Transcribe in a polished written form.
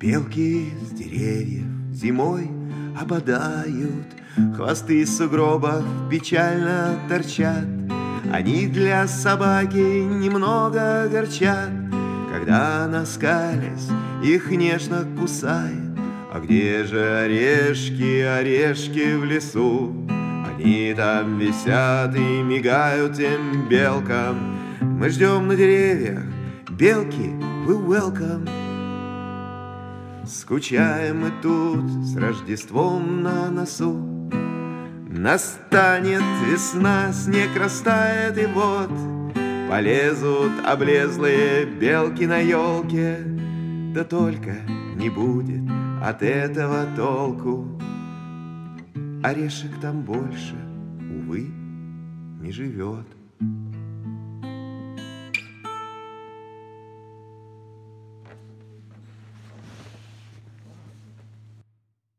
Белки с деревьев зимой опадают, хвосты из сугробов печально торчат. Они для собаки немного горчат, когда она, скалясь, их нежно кусает. А где же орешки, орешки в лесу? Они там висят и мигают тем белкам. Мы ждем на деревьях, белки, вы welcome. Скучаем мы тут с Рождеством на носу. Настанет весна, снег растает, и вот полезут облезлые белки на елке. Да только не будет от этого толку. Орешек там больше, увы, не живет.